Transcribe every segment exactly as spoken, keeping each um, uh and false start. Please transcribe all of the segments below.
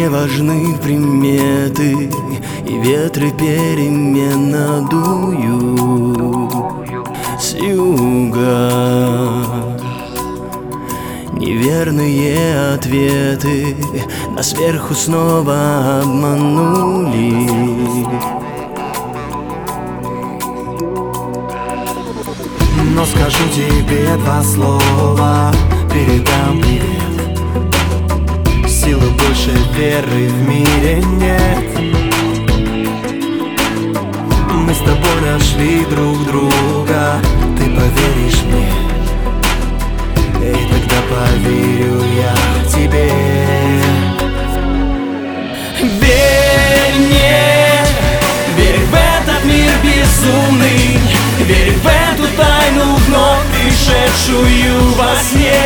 не важны приметы, и ветры переменно дуют с юга. Неверные ответы нас сверху снова обманули. Но скажу тебе два слова, передам привет. Силы больше веры в мире нет. Мы с тобой нашли друг друга, ты поверишь мне, и тогда поверю я тебе. Верь мне, верь в этот мир безумный, верь в эту тайну, вновь пришедшую во сне.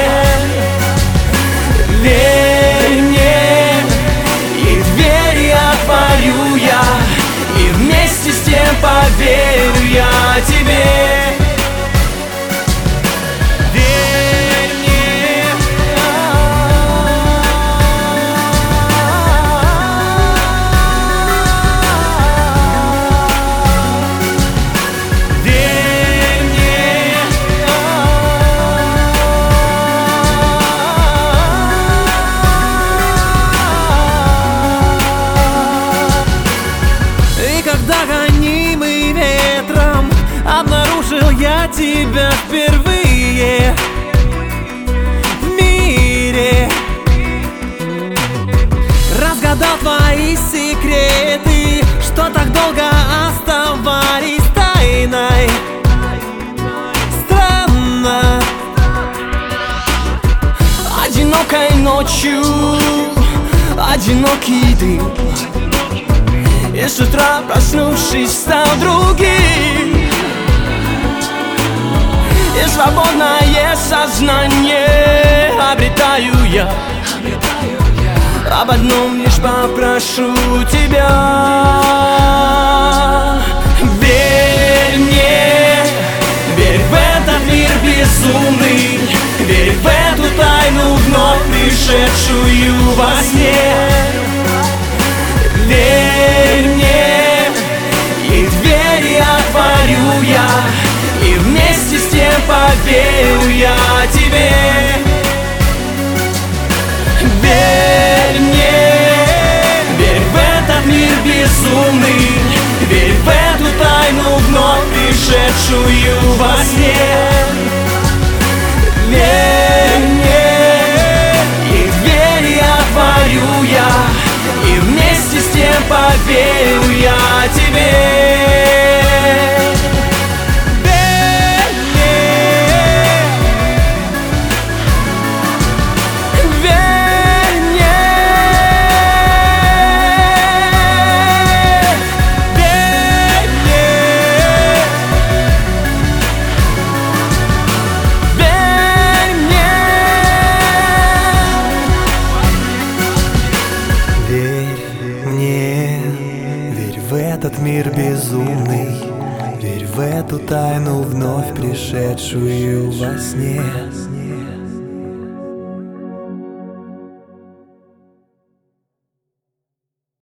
Верь мне, и двери отворю я, и вместе с тем поверю я тебе. Верь мне, верь мне. И когда гонимый ветром обнаружил я тебя впервые в мире, разгадал твои секреты, что так долго оставались тайной. Странно, одинокой ночью одинокий дым, и с утра, проснувшись, стал другим. И свободное сознание обретаю я. Об одном лишь попрошу тебя. Верь мне, верь в этот мир безумный, верь в эту тайну, вновь пришедшую во сне. Верь мне, и двери отворю я, и вместе с тем поверю я тебе. Верь мне, верь в этот мир безумный, верь в эту тайну, вновь пришедшую во сне. Верь мне, и двери отворю я, и вместе с тем поверю я тебе. В этот мир безумный, верь в эту тайну, вновь пришедшую во сне.